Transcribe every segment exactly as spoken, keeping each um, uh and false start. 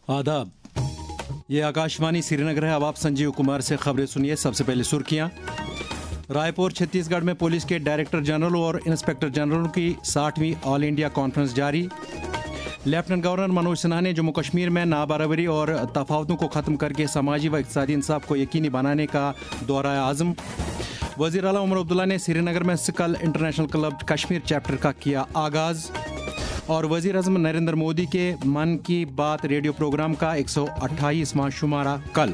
आदाब, ये आकाशवाणी श्रीनगर है। अब आप संजीव कुमार से खबरें सुनिए। सबसे पहले सुर्खियां। रायपुर छत्तीसगढ़ में पुलिस के डायरेक्टर जनरल और इंस्पेक्टर जनरल की साठवीं ऑल इंडिया कॉन्फ्रेंस जारी। लेफ्टिनेंट गवर्नर मनोज सिन्हा ने जम्मू कश्मीर में नाबराबरी और तफावतों को ख़त्म करके समाजी व इक़्तिसादी इंसाफ को यकीनी बनाने का दोहराया आज़म। वज़ीर आला उमर अब्दुल्ला ने श्रीनगर में Skal international club Kashmir chapter का किया आगाज़। और वज़ीर आज़म नरेंद्र मोदी के मन की बात रेडियो प्रोग्राम का एक सौ अट्ठाईसवां शुमारा कल।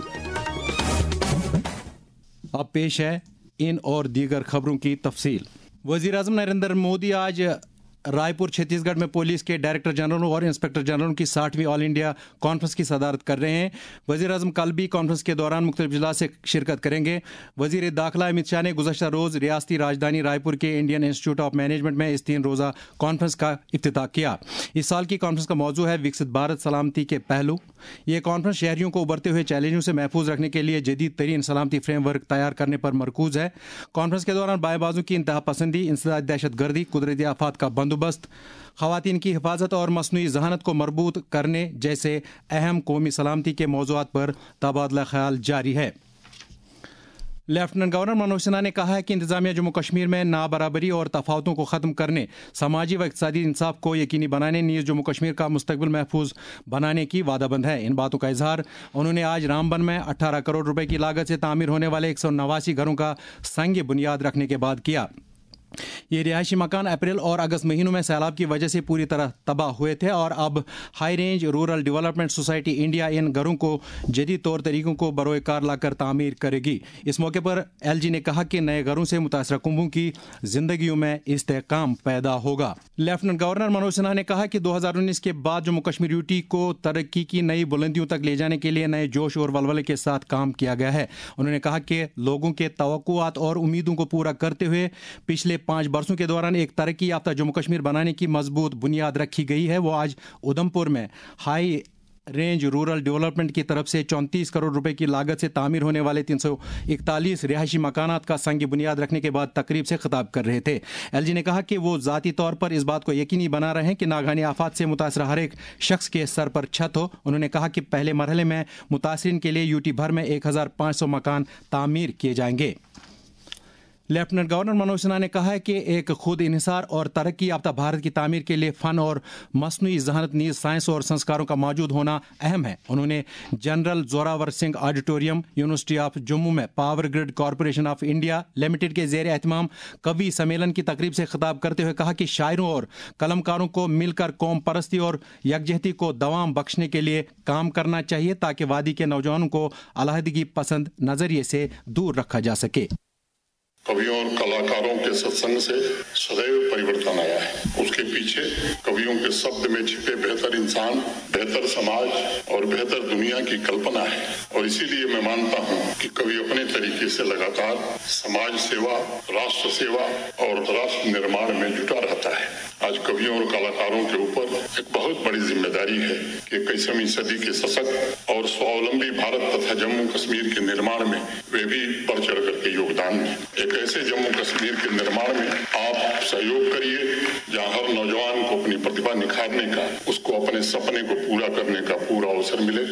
अब पेश है इन और दीगर खबरों की तफसील। वज़ीर आज़म नरेंद्र मोदी आज रायपुर छत्तीसगढ़ में पुलिस के डायरेक्टर जनरल और इंस्पेक्टर जनरल की साठवीं ऑल इंडिया कॉन्फ्रेंस की सदारत कर रहे हैं। वज़ीर आज़म कल भी कॉन्फ्रेंस के दौरान मुख्तलिफ इजलास से शिरकत करेंगे। वज़ीर दाखिला अमित शाह ने गुज़श्ता रोज़ रियासती राजधानी रायपुर के इंडियन इंस्टीट्यूट ऑफ मैनेजमेंट में इस तीन रोज़ा कॉन्फ्रेंस का इफ्तिताह किया। इस साल की कॉन्फ्रेंस का मौजू है विकसित भारत सलामती के पहलू। ये कॉन्फ्रेंस शहरियों को उभरते हुए चैलेंजों से महफूज रखने के लिए जदीद तरीन सलामती फ्रेमवर्क तैयार करने पर मरकूज है। कॉन्फ्रेंस के दौरान बाएं बाजू की इंतहा पसंदी, इंसदाद दहशत गर्दी, कुदरती आफात का बंदोबस्त, ख़वातीन की हिफाजत और मसनूई जहानत को मरबूत करने जैसे अहम कौमी सलामती के मौज़ूआत पर तबादला ख्याल जारी है। लेफ्टिनेंट गवर्नर मनोज सिन्हा ने कहा है कि इंतजामिया जम्मू कश्मीर में नाबराबरी और तफावतों को ख़त्म करने, समाजी व इक़्तिसादी इंसाफ को यकीनी बनाने, नीज़ जम्मू कश्मीर का मुस्तकबिल महफूज बनाने की वादाबंद है। इन बातों का इजहार उन्होंने आज रामबन में अठारह करोड़ रुपए की लागत से तामीर होने वाले एक सौ नवासी घरों का संग बुनियाद रखने के बाद किया। ये रिहायशी मकान अप्रैल और अगस्त महीनों में सैलाब की वजह से पूरी तरह तबाह हुए थे और अब high range rural development society India इन घरों को जदीद तौर तरीकों को बरोए कार लाकर तामीर करेगी। इस मौके पर एल जी ने कहा कि नए घरों से मुतासरा कुंभों की जिंदगियों में इस्तेहकाम पैदा होगा। लेफ्टिनेंट गवर्नर मनोज सिन्हा ने कहा कि दो हज़ार उन्नीस के बाद जम्मू कश्मीर यूटी को तरक्की की नई बुलंदियों तक ले जाने के लिए नए जोश और वलवले के साथ काम किया गया है। उन्होंने कहा कि लोगों के तवक्कुआत और उम्मीदों को पूरा करते हुए पिछले पाँच बरसों के दौरान एक तरक्की याफ्ता जम्मू कश्मीर बनाने की मजबूत बुनियाद रखी गई है। वो आज उधमपुर में हाई रेंज रूरल डेवलपमेंट की तरफ से चौंतीस करोड़ रुपए की लागत से तामीर होने वाले तीन सौ इकतालीस रिहायशी मकानात का संग बुनियाद रखने के बाद तकरीब से खिताब कर रहे थे। एल जी ने कहा कि वो ज़ाती तौर पर इस बात को यकीनी बना रहे हैं कि नागानी आफात से मुतासरा हर एक शख्स के सर पर छत हो। उन्होंने कहा कि पहले मरहले में मुतासरीन के लिए यूटी भर में एक हज़ार पाँच सौ मकान तामीर किए जाएंगे। लेफ्टिनेंट गवर्नर मनोज सिन्हा ने कहा है कि एक खुद इन्हिसार और तरक्की याफ्ता भारत की तामीर के लिए फ़न और मसनूई जहानत नीज़ साइंस और संस्कारों का मौजूद होना अहम है। उन्होंने general Zorawar Singh auditorium, university of Jammu में power grid corporation of India limited के ज़ेर एहतमाम कवि सम्मेलन की तकरीब से खिताब करते हुए कहा कि शायरों और कलमकारों को मिलकर कौम परस्ती और यकजहती को दवाम बख्शने के लिए काम करना चाहिए ताकि वादी के नौजवानों को अलहदगी पसंद नज़रिए से दूर रखा जा सके। कवियों और कलाकारों के सत्संग से सदैव परिवर्तन आया है। उसके पीछे कवियों के शब्द में छिपे बेहतर इंसान, बेहतर समाज और बेहतर दुनिया की कल्पना है और इसीलिए मैं मानता हूँ कि कवि अपने तरीके से लगातार समाज सेवा, राष्ट्र सेवा और राष्ट्र निर्माण में जुटा रहता है। आज कवियों और कलाकारों के ऊपर एक बहुत बड़ी जिम्मेदारी है कि इक्कीसवीं सदी के सशक्त और स्वावलंबी भारत तथा जम्मू कश्मीर के निर्माण में वे भी बढ़ चढ़ करके योगदान दें। एक ऐसे जम्मू कश्मीर के निर्माण में आप सहयोग करिए जहां हर नौजवान को अपनी प्रतिभा निखारने का, उसको अपने सपने को पूरा करने का पूरा अवसर मिले।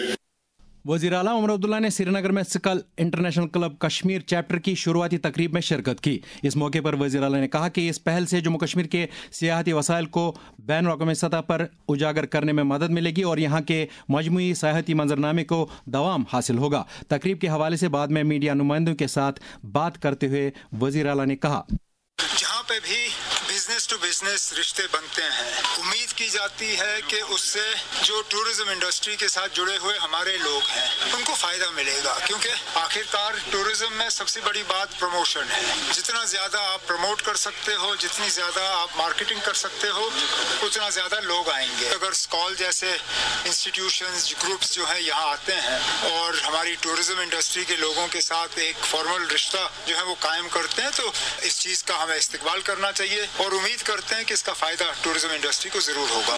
वज़ीर आला उमर अब्दुल्ला ने श्रीनगर में Skal international club Kashmir chapter की शुरुआती तकरीब में शिरकत की। इस मौके पर वज़ीर आला ने कहा कि इस पहल से जम्मू कश्मीर के सियाहती वसाइल को बैन अवी सतह पर उजागर करने में मदद मिलेगी और यहाँ के मजमूई सियाहती मंजरनामे को दवाम हासिल होगा। तकरीब के हवाले से बाद में मीडिया नुमाइंदों के साथ बात करते हुए वज़ीर आला ने कहा, जहाँ पे भी बिजनेस टू बिजनेस रिश्ते बनते हैं, उम्मीद की जाती है कि उससे जो टूरिज्म इंडस्ट्री के साथ जुड़े हुए हमारे लोग हैं उनको फायदा मिलेगा, क्योंकि आखिरकार टूरिज्म में सबसे बड़ी बात प्रमोशन है। जितना ज्यादा आप प्रमोट कर सकते हो, जितनी ज्यादा आप मार्केटिंग कर सकते हो, उतना ज्यादा लोग आएंगे। अगर स्कॉल जैसे इंस्टीट्यूशंस, ग्रुप्स जो है यहाँ आते हैं और हमारी टूरिज्म इंडस्ट्री के लोगों के साथ एक फॉर्मल रिश्ता जो है वो कायम करते हैं, तो इस चीज का हमें इस्तेमाल करना चाहिए और उम्मीद करते हैं कि इसका फायदा टूरिज्म इंडस्ट्री को जरूर होगा।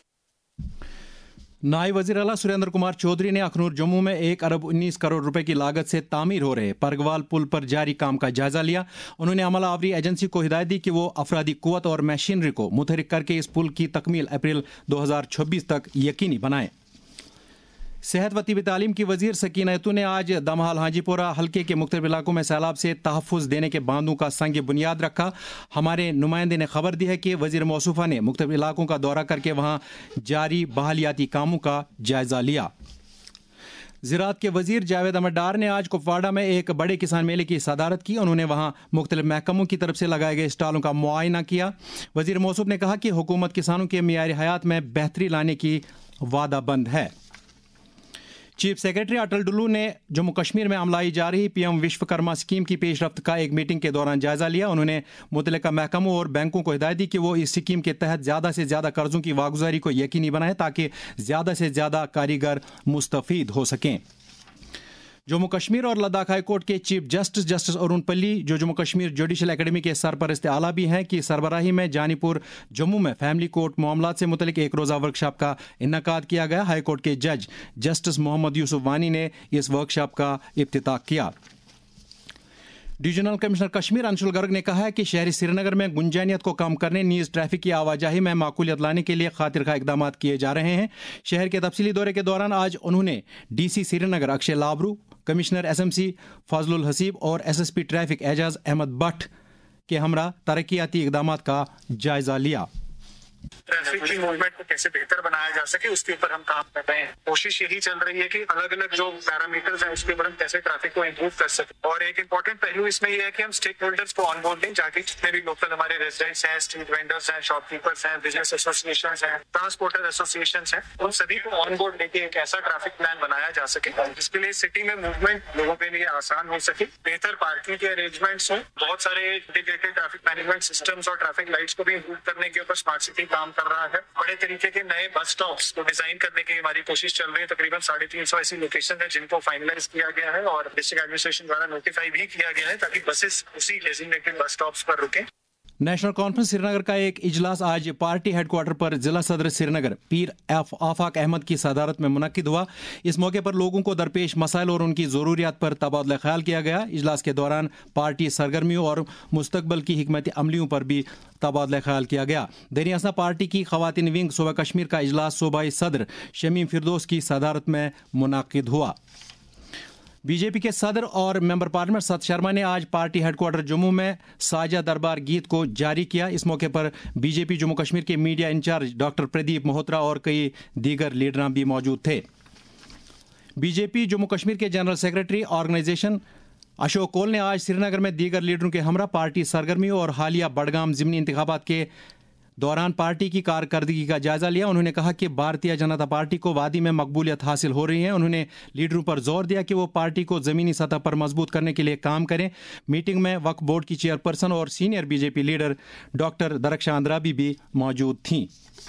नायब वज़ीर आला सुरेंद्र कुमार चौधरी ने अखनूर जम्मू में एक अरब उन्नीस करोड़ रुपए की लागत से तामीर हो रहे परगवाल पुल पर जारी काम का जायजा लिया। उन्होंने अमला आवरी एजेंसी को हिदायत दी कि वो अफरादी कुव्वत और मशीनरी को मुतहरिक करके इस पुल की तकमील अप्रैल दो हज़ार छब्बीस तक यकीनी बनाए। सेहत व तिबी तालीम की वजीर सकीना यतू ने आज दमहाल हाजीपुरा हल्के के मुख्तलिफ इलाकों में सैलाब से तहफ़्फ़ुज़ देने के बांधों का संग बुनियाद रखा। हमारे नुमाइंदे ने खबर दी है कि वजीर मौसूफा ने मुख्तलिफ इलाकों का दौरा करके वहाँ जारी बहालियाती कामों का जायज़ा लिया। ज़राअत के वजीर जावेद अहमद डार ने आज कुपवाड़ा में एक बड़े किसान मेले की सदारत की। उन्होंने वहाँ मुख्तलिफ महकमों की तरफ से लगाए गए स्टॉलों का मुआयना किया। वजीर मौसूफ ने कहा कि हुकूमत किसानों के मियार हयात में बेहतरी लाने की वादाबंद है। चीफ सेक्रेटरी अटल डुल्लू ने जम्मू कश्मीर में अमलाई जा रही पीएम विश्वकर्मा स्कीम की पेशरफ्त का एक मीटिंग के दौरान जायजा लिया। उन्होंने मुतल्लिका महकमों और बैंकों को हिदायत दी कि वो इस स्कीम के तहत ज़्यादा से ज़्यादा कर्जों की वागुजारी को यकीनी बनाएं ताकि ज़्यादा से ज़्यादा कारीगर मुस्तफ़ीद हो सकें। जम्मू कश्मीर और लद्दाख हाई कोर्ट के chief justice justice Arun Palli, जो जम्मू कश्मीर जुडिशल एकेडमी के सरपरस्त आला भी हैं, की सरबराही में जानीपुर जम्मू में फैमिली कोर्ट मामलात से मुतल्लिक एक रोज़ा वर्कशॉप का इन्नेकाद किया गया। हाई कोर्ट के जज जस्टिस मोहम्मद यूसुफ वानी ने इस वर्कशॉप का इफ्तिताह किया। डिवीजनल कमिश्नर कश्मीर अंशुल गर्ग ने कहा है कि शहरी श्रीनगर में गुंजानियत को कम करने, नीज ट्रैफिक की आवाजाही में माकूलियत लाने के लिए खातिर खा इकदाम किए जा रहे हैं। शहर के तफसीली दौरे के दौरान आज उन्होंने DC Srinagar Akshay Labroo, commissioner SMC Fazlul Haseeb और एसएसपी ट्रैफिक एजाज अहमद भट्ट के हमरा तरक्याती इकदाम का जायजा लिया। ट्रैफिक की मूवमेंट को कैसे बेहतर बनाया जा सके उसके ऊपर हम काम कर रहे हैं। कोशिश यही चल रही है कि अलग अलग जो पैरामीटर्स हैं उसके ऊपर हम कैसे ट्रैफिक को इम्प्रूव कर सके। और एक इम्पोर्टेंट पहलू इसमें यह है कि हम स्टेक होल्डर्स को ऑनबोर्ड दें, जाके जितने भी लोकल हमारे रेजिडेंट्स हैं, स्ट्रीट वेंडर्स हैं, शॉपकीपर्स हैं, बिजनेस एसोसिएशन हैं, ट्रांसपोर्टर एसोसिएशन हैं, उन सभी को ऑनबोर्ड लेके एक ऐसा ट्रैफिक प्लान बनाया जा सके जिसके लिए सिटी में मूवमेंट लोगों के लिए आसान हो सके, बेहतर पार्किंग के अरेंजमेंट्स हों, बहुत सारे इंटीग्रेटेड ट्रैफिक मैनेजमेंट सिस्टम्स और ट्रैफिक लाइट्स को भी इम्प्रूव करने के ऊपर स्मार्ट सिटी काम कर रहा है। बड़े तरीके के नए बस स्टॉप्स को डिजाइन करने की हमारी कोशिश चल रही है। तकरीबन साढ़े तीन सौ ऐसी लोकेशन है जिनको फाइनलाइज किया गया है और डिस्ट्रिक्ट एडमिनिस्ट्रेशन द्वारा नोटिफाई भी किया गया है ताकि बसेस उसी डेजिग्नेटेड बस स्टॉप्स पर रुकें। नेशनल कॉन्फ्रेंस श्रीनगर का एक इजलास आज पार्टी हेडक्वार्टर पर जिला सदर श्रीनगर पीर आफाक अहमद की सदारत में मुनक्किद हुआ। इस मौके पर लोगों को दरपेश मसाइल और उनकी ज़रूरियात पर तबादला ख्याल किया गया। इजलास के दौरान पार्टी सरगर्मियों और मुस्तकबल की हिकमत अमलियों पर भी तबादला ख्याल किया गया। दरियासना पार्टी की खवातीन विंग सूबा कश्मीर का इजलास सूबाई सदर शमीम फिरदौस की सदारत में मुनक्किद हुआ। बीजेपी के सदर और मेंबर पार्लियामेंट सत शर्मा ने आज पार्टी हेडक्वार्टर जम्मू में साझा दरबार गीत को जारी किया। इस मौके पर बीजेपी जम्मू कश्मीर के media incharge doctor Pradeep Malhotra और कई दीगर लीडरान भी मौजूद थे। बीजेपी जम्मू कश्मीर के general secretary organisation Ashok Koul ने आज श्रीनगर में दीगर लीडरों के हमरा पार्टी सरगर्मियों और हालिया बडगाम ज़िमनी इंतखाबात के दौरान पार्टी की कारकर्दगी का जायजा लिया। उन्होंने कहा कि भारतीय जनता पार्टी को वादी में मकबूलियत हासिल हो रही है। उन्होंने लीडरों पर जोर दिया कि वो पार्टी को ज़मीनी सतह पर मजबूत करने के लिए काम करें। मीटिंग में वक्फ बोर्ड की चेयरपर्सन और senior BJP leader doctor Darakhshan Andrabi भी मौजूद थीं।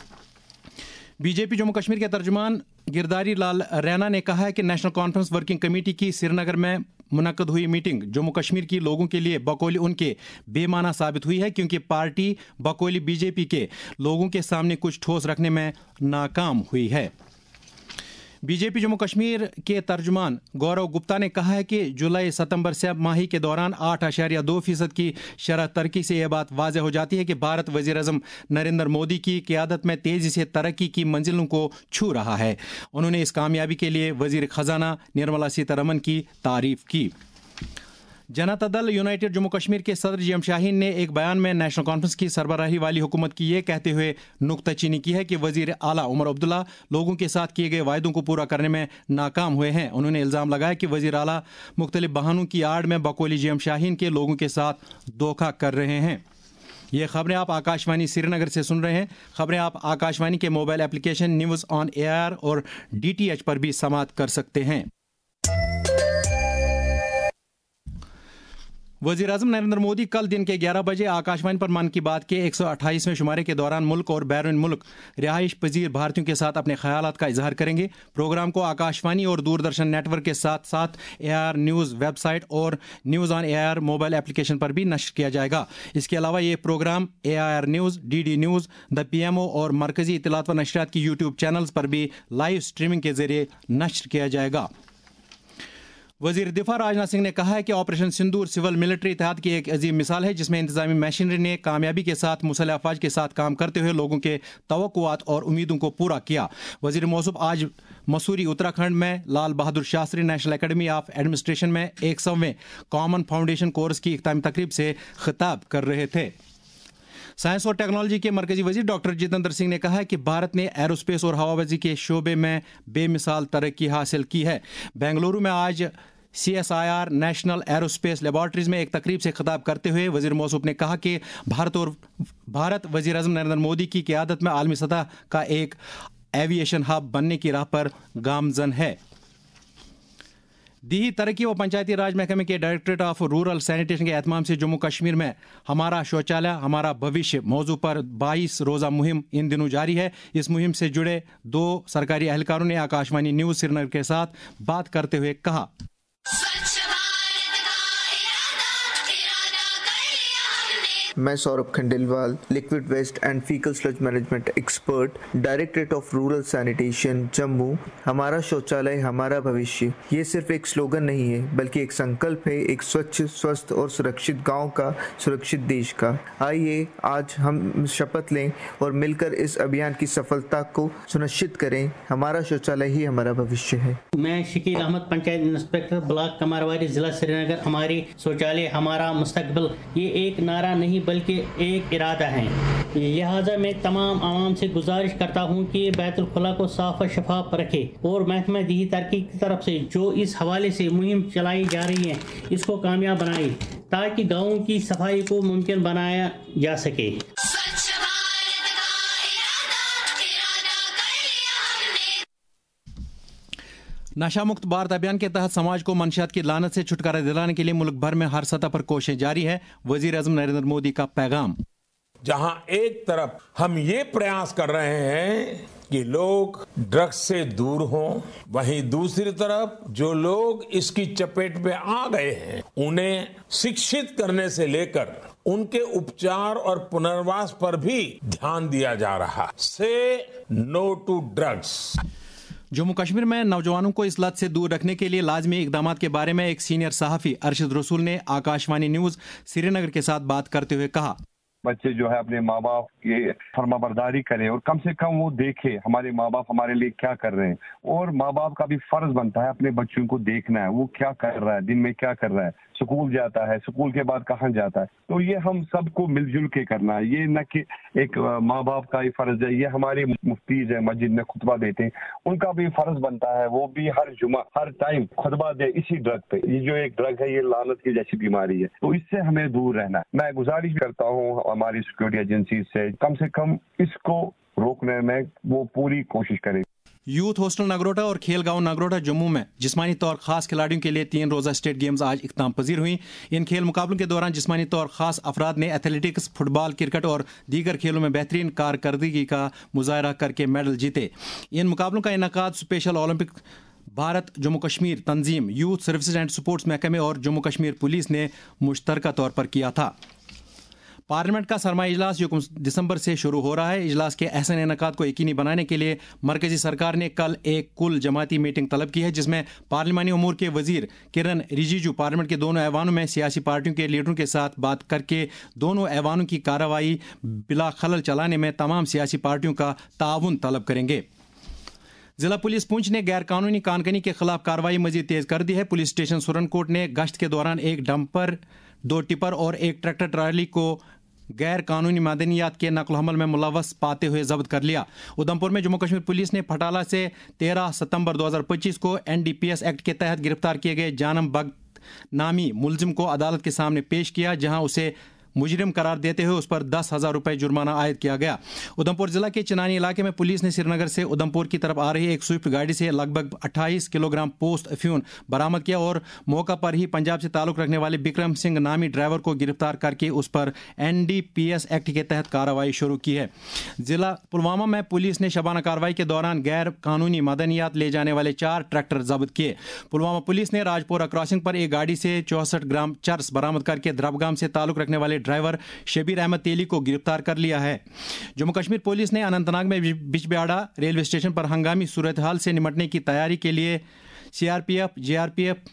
बीजेपी जम्मू कश्मीर के तर्जुमान गिरदारी लाल रैना ने कहा है कि नेशनल कॉन्फ्रेंस वर्किंग कमेटी की श्रीनगर में मुनक्कद हुई मीटिंग जम्मू कश्मीर की लोगों के लिए बकौली उनके बेमाना साबित हुई है, क्योंकि पार्टी बकौली बीजेपी के लोगों के सामने कुछ ठोस रखने में नाकाम हुई है। बीजेपी जम्मू कश्मीर के तर्जुमान गौरव गुप्ता ने कहा है कि जुलाई सितंबर से माही के दौरान आठ आशारिया दो फीसद की शरह तरक्की से यह बात वाज़ेह हो जाती है कि भारत वज़ीर-ए-आज़म नरेंद्र मोदी की क़यादत में तेज़ी से तरक्की की मंजिलों को छू रहा है। उन्होंने इस कामयाबी के लिए वज़ीर ख़जाना निर्मला सीतारमण की तारीफ़ की। जनता दल यूनाइटेड जम्मू कश्मीर के सदर जी एम शाहीन ने एक बयान में नेशनल कॉन्फ्रेंस की सरबराही वाली हुकूमत की ये कहते हुए नुक्ताचीनी की है कि वज़ीर आला उमर अब्दुल्ला लोगों के साथ किए गए वायदों को पूरा करने में नाकाम हुए हैं। उन्होंने इल्ज़ाम लगाया कि वज़ीर आला मुख्तलिफ बहानों की आड़ में बकौली जी एम शाहीन के लोगों के साथ धोखा कर रहे हैं। ये खबरें आप आकाशवाणी श्रीनगर से सुन रहे हैं। खबरें आप आकाशवाणी के mobile application news on air और डी टी एच पर भी समाअत कर सकते हैं। वज़ीर-ए-आज़म नरेंद्र मोदी कल दिन के ग्यारह बजे आकाशवाणी पर मन की बात के एक सौ अट्ठाईसवें शुमारे के दौरान मुल्क और बैरून मुल्क रिहाइश पजीर भारतीयों के साथ अपने ख्यालात का इजहार करेंगे। प्रोग्राम को आकाशवाणी और दूरदर्शन नेटवर्क के साथ साथ ए आर न्यूज़ वेबसाइट और news on A R mobile application पर भी नश्र किया जाएगा। इसके अलावा ये programme A R news, D D news, the P M O और मरकज़ी इत्तलात व नशरियात की यूट्यूब चैनल्स पर भी लाइव स्ट्रीमिंग के जरिए नश्र किया जाएगा। वजीर दिफा राजनाथ सिंह ने कहा है कि ऑपरेशन सिंदूर सिविल मिलिट्री इत्तेहाद की एक अजीम मिसाल है जिसमें इंतजामी मशीनरी ने कामयाबी के साथ मुसल्लह अफवाज के साथ काम करते हुए लोगों के तवक्कुआत और उम्मीदों को पूरा किया। वजीर मौसूफ आज मसूरी उत्तराखंड में Lal Bahadur Shastri national academy of administration में एक सौवें कॉमन फाउंडेशन कोर्स की इख्तितामी तकरीब से खिताब कर रहे थे। साइंस और टेक्नोलॉजी के मरकजी वजीर डॉक्टर जितेंद्र सिंह ने कहा है कि भारत ने एरोस्पेस और हवाबाजी के शोबे में बेमिसाल तरक्की हासिल की है। बेंगलुरु में आज C S I R national aerospace laboratories में एक तकरीब से खिताब करते हुए वजीर मौसूफ ने कहा कि भारत और भारत वजीर आज़म नरेंद्र मोदी की क़यादत में आलमी सतह का एक एविएशन हब बनने की राह पर गामजन है। दीही तरक्की व पंचायती राज महकमे के डायरेक्टरेट ऑफ रूरल सैनिटेशन के एहतमाम से जम्मू कश्मीर में हमारा शौचालय हमारा भविष्य मौजू पर बाईस रोज़ा मुहिम इन दिनों जारी है। इस मुहिम से जुड़े दो सरकारी एहलकारों ने आकाशवाणी न्यूज़ श्रीनगर के साथ बात करते हुए कहा, मैं Saurabh Khandelwal, liquid waste and faecal sludge management expert, directorate of rural sanitation Jammu. हमारा शौचालय हमारा भविष्य ये सिर्फ एक स्लोगन नहीं है बल्कि एक संकल्प है, एक स्वच्छ स्वस्थ और सुरक्षित गांव का, सुरक्षित देश का। आइए आज हम शपथ लें और मिलकर इस अभियान की सफलता को सुनिश्चित करें। हमारा शौचालय ही हमारा भविष्य है। मैं शकील अहमद, पंचायत इंस्पेक्टर, ब्लॉक कमारवाड़ी, जिला श्रीनगर। हमारी शौचालय हमारा मुस्तकबिल ये एक नारा नहीं बल्कि एक इरादा है। लिहाजा मैं तमाम आवाम से गुजारिश करता हूँ कि बैतुल खुला को साफ और शफाफ रखे और महकमा दीही तरक्की की तरफ से जो इस हवाले से मुहिम चलाई जा रही है इसको कामयाब बनाए ताकि गाँवों की सफाई को मुमकिन बनाया जा सके। नशा मुक्त भारत अभियान के तहत समाज को मंशियात की लानत से छुटकारा दिलाने के लिए मुल्क भर में हर सतह पर कोशिशें जारी है। वजीर आज़म नरेंद्र मोदी का पैगाम, जहां एक तरफ हम ये प्रयास कर रहे हैं कि लोग ड्रग्स से दूर हों, वहीं दूसरी तरफ जो लोग इसकी चपेट में आ गए हैं उन्हें शिक्षित करने से लेकर उनके उपचार और पुनर्वास पर भी ध्यान दिया जा रहा। Say no to drugs. Jammu Kashmir में नौजवानों को इस लत से दूर रखने के लिए लाजमी इकदाम के बारे में एक सीनियर सहाफ़ी अरशद रसूल ने आकाशवाणी न्यूज़ श्रीनगर के साथ बात करते हुए कहा, बच्चे जो है अपने माँ बाप की फर्माबरदारी करें और कम से कम वो देखे हमारे माँ बाप हमारे लिए क्या कर रहे हैं, और माँ बाप का भी फर्ज बनता है अपने बच्चों को देखना है वो क्या कर रहा है, दिन में क्या कर रहा है, स्कूल जाता है, स्कूल के बाद कहाँ जाता है। तो ये हम सबको मिलजुल के करना है। ये न कि एक माँ बाप का ही फर्ज है, ये हमारे मुफ्तीज है मस्जिद में खुतबा देते हैं, उनका भी फर्ज बनता है वो भी हर जुमा हर टाइम खुतबा दे इसी ड्रग पे। ये जो एक ड्रग है ये लानत की जैसी बीमारी है, तो इससे हमें दूर रहना है। मैं गुजारिश करता हूँ हमारी सिक्योरिटी एजेंसी से कम से कम इसको रोकने में वो पूरी कोशिश करें। यूथ हॉस्टल नगरोटा और खेल गांव नगरोटा जम्मू में जिस्मानी तौर खास खिलाड़ियों के लिए तीन रोज़ा स्टेट गेम्स आज इख्तिताम पजीर हुई। इन खेल मुकाबलों के दौरान जिस्मानी तौर खास अफराद ने एथलेटिक्स, फुटबॉल, क्रिकेट और दीगर खेलों में बेहतरीन कारकर्दगी का मुजाहरा करके मेडल जीते। इन मुकाबलों का इनकाद स्पेशल ओलंपिक भारत जम्मू कश्मीर तंजीम, यूथ सर्विसेज एंड स्पोर्ट्स महकमे और जम्मू कश्मीर पुलिस ने मुश्तरका तौर पर किया था। पार्लियामेंट का सरमाई इजलास जो दिसंबर से शुरू हो रहा है, इजलास के अहसन इनकाद को यकीनी बनाने के लिए मरकजी सरकार ने कल एक कुल जमाती मीटिंग तलब की है जिसमें पार्लिमानी उमूर के वजीर किरण रिजिजू पार्लियामेंट के दोनों ऐवानों में सियासी पार्टियों के लीडरों के साथ बात करके दोनों ऐवानों की कार्रवाई बिला खलल चलाने में तमाम सियासी पार्टियों का ताउन तलब करेंगे। जिला पुलिस पुंछ ने गैर कानूनी कानकनी के खिलाफ कार्रवाई मजीद तेज कर दी है। पुलिस स्टेशन सुरनकोट ने गश्त के दौरान एक डंपर, दो टिपर और एक ट्रैक्टर ट्राली को गैर कानूनी मादनियात के नकल हमल में मुलव्वस पाते हुए जब्त कर लिया। उधमपुर में जम्मू कश्मीर पुलिस ने फटाला से तेरह सितंबर दो हज़ार पच्चीस को N D P S act के तहत गिरफ्तार किए गए जानम भगत नामी मुलजिम को अदालत के सामने पेश किया, जहां उसे मुजरिम करार देते हुए उस पर दस हजार रुपये जुर्माना आयद किया गया। उधमपुर जिला के चिनानी इलाके में पुलिस ने श्रीनगर से उधमपुर की तरफ आ रही एक स्विफ्ट गाड़ी से लगभग अट्ठाईस किलोग्राम पोस्ट अफ्यून बरामद किया और मौका पर ही पंजाब से ताल्लुक रखने वाले बिक्रम सिंह नामी ड्राइवर को गिरफ्तार करके उस पर N D P S act के तहत कार्रवाई शुरू की है। जिला पुलवामा में पुलिस ने शबाना कार्रवाई के दौरान गैर कानूनी मादनियात ले जाने वाले चार ट्रैक्टर जब्त किए। पुलवामा पुलिस ने राजपुरा क्रॉसिंग पर एक गाड़ी से चौसठ ग्राम चर्स बरामद करके द्रबगाम से ताल्लुक रखने वाले ड्राइवर शबीर अहमद तेली को गिरफ्तार कर लिया है। जम्मू कश्मीर पुलिस ने अनंतनाग में बिजबिहाड़ा रेलवे स्टेशन पर हंगामी सूरत हाल से निपटने की तैयारी के लिए C R P F, J R P F,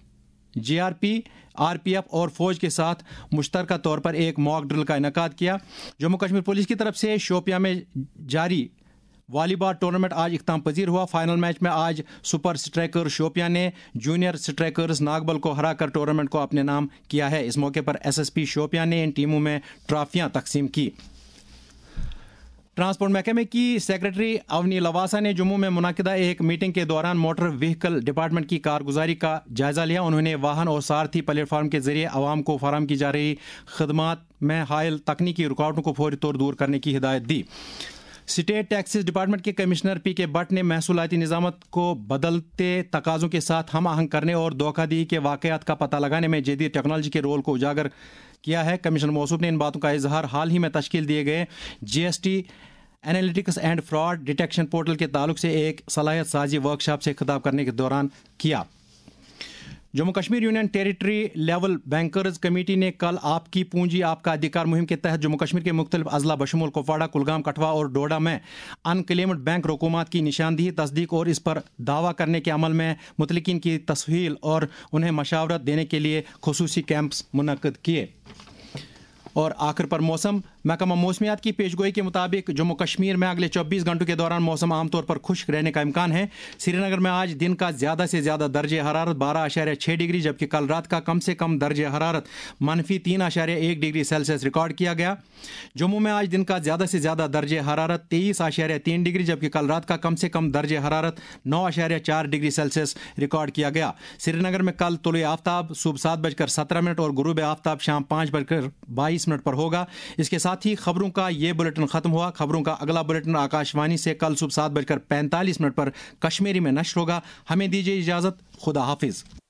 J R P R P F اور فوج کے ساتھ مشترکہ طور پر ایک موک ڈرل کا انعقاد کیا. جموں کشمیر پولیس کی طرف سے شوپیاں میں جاری والی بال ٹورنامنٹ آج اختتام پذیر ہوا. فائنل میچ میں آج سپر سٹرائکر شوپیاں نے جونیئر سٹرائکرز ناگبل کو ہرا کر ٹورنامنٹ کو اپنے نام کیا ہے. اس موقع پر ایس ایس پی شوپیاں نے ان ٹیموں میں ٹرافیاں تقسیم کی. ٹرانسپورٹ محکمے کی سیکرٹری اونی لواسا نے جموں میں منعقدہ ایک میٹنگ کے دوران موٹر وہیکل ڈپارٹمنٹ کی کارگزاری کا جائزہ لیا. انہوں نے واہن اور سارتھی پلیٹ فارم کے ذریعے عوام کو فراہم کی جا رہی خدمات میں حائل تکنیکی رکاوٹوں کو فوری طور دور کرنے کی ہدایت دی. اسٹیٹ ٹیکسز ڈپارٹمنٹ کے کمشنر پی کے بٹ نے محصولاتی نظامت کو بدلتے تقاضوں کے ساتھ ہم آہنگ کرنے اور دھوکہ دہی کے واقعات کا پتہ لگانے میں جدید ٹیکنالوجی کے رول کو اجاگر کیا ہے. کمشنر موصوف نے ان باتوں کا اظہار حال ہی میں تشکیل دیے گئے G S T analytics and fraud detection portal کے تعلق سے ایک صلاحیت سازی ورکشاپ سے خطاب کرنے کے دوران کیا. Jammu Kashmir union territory level bankers committee نے کل آپ کی پونجی آپ کا ادھیکار مہم کے تحت جموں کشمیر کے مختلف اضلاع بشمول کپواڑہ، کلگام، کٹھوا اور ڈوڈا میں ان کلیمڈ بینک رقومات کی نشاندہی، تصدیق اور اس پر دعویٰ کرنے کے عمل میں متعلقین کی تسہیل اور انہیں مشاورت دینے کے لیے خصوصی کیمپس منعقد کیے. اور آخر پر موسم. محکمہ موسمیات کی پیشگوئی کے مطابق جموں کشمیر میں اگلے چوبیس گھنٹوں کے دوران موسم عام طور پر خشک رہنے کا امکان ہے. سری نگر میں آج دن کا زیادہ سے زیادہ درجہ حرارت بارہ اشاریہ چھ ڈگری جبکہ کل رات کا کم سے کم درجہ حرارت منفی تین اشاریہ ایک ڈگری سیلسیس ریکارڈ کیا گیا. جموں میں آج دن کا زیادہ سے زیادہ درجہ حرارت تیئیس اشاریہ تین ڈگری جبکہ کل رات کا کم سے کم درجہ حرارت نو اشاریہ چار ڈگری سیلسیس ریکارڈ کیا گیا. سری نگر میں کل طلوع آفتاب صبح سات بج کر سترہ منٹ اور غروب آفتاب شام پانچ بج کر بائیس منٹ پر ہوگا. اس کے ساتھ ہی خبروں کا یہ بلیٹن ختم ہوا. خبروں کا اگلا بلیٹن آکاش وانی سے کل صبح سات بج کر پینتالیس منٹ پر کشمیری میں نشر ہوگا. ہمیں دیجیے اجازت. خدا حافظ.